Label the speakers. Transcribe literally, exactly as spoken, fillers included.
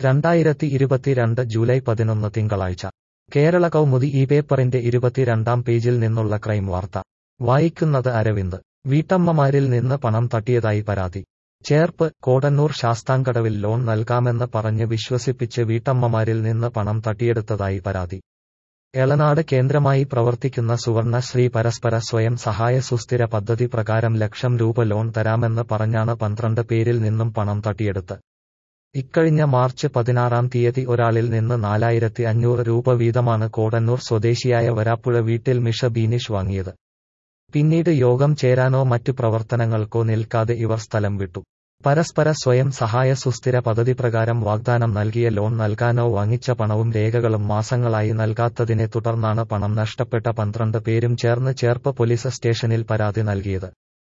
Speaker 1: രണ്ടായിരത്തി ഇരുപത്തിരണ്ട് ജൂലൈ പതിനൊന്ന് തിങ്കളാഴ്ച കേരള കൗമുദി ഈ പേപ്പറിന്റെ ഇരുപത്തിരണ്ടാം പേജിൽ നിന്നുള്ള ക്രൈം വാർത്ത വായിക്കുന്നത് അരവിന്ദ്. വീട്ടമ്മമാരിൽ നിന്ന് പണം തട്ടിയതായി പരാതി. ചേർപ്പ് കോടന്നൂർ ശാസ്താംകടവിൽ ലോൺ നൽകാമെന്ന് പറഞ്ഞ് വിശ്വസിപ്പിച്ച് വീട്ടമ്മമാരിൽ നിന്ന് പണം തട്ടിയെടുത്തതായി പരാതി. എളനാട് കേന്ദ്രമായി പ്രവർത്തിക്കുന്ന സുവർണശ്രീ പരസ്പര സ്വയം സഹായ സുസ്ഥിര പദ്ധതി പ്രകാരം ലക്ഷം രൂപ ലോൺ തരാമെന്ന് പറഞ്ഞാണ് പന്ത്രണ്ട് പേരിൽ നിന്നും പണം തട്ടിയെടുത്ത്. ഇക്കഴിഞ്ഞ മാർച്ച് പതിനാറാം തീയതി ഒരാളിൽ നിന്ന് നാലായിരത്തി അഞ്ഞൂറ് രൂപ വീതമാണ് കോടന്നൂർ സ്വദേശിയായ വരാപ്പുഴ വീട്ടിൽ മിഷ ബീനിഷ് വാങ്ങിയത്. പിന്നീട് യോഗം ചേരാനോ മറ്റു പ്രവർത്തനങ്ങൾക്കോ നിൽക്കാതെ ഇവർ സ്ഥലം വിട്ടു. പരസ്പര സ്വയം സഹായ സുസ്ഥിര പദ്ധതി പ്രകാരം വാഗ്ദാനം നൽകിയ ലോൺ നൽകാനോ വാങ്ങിച്ച പണവും രേഖകളും മാസങ്ങളായി നൽകാത്തതിനെ തുടർന്നാണ് പണം നഷ്ടപ്പെട്ട പന്ത്രണ്ട് പേരും ചേർന്ന് ചേർപ്പ് പോലീസ് സ്റ്റേഷനിൽ പരാതി നൽകിയത്.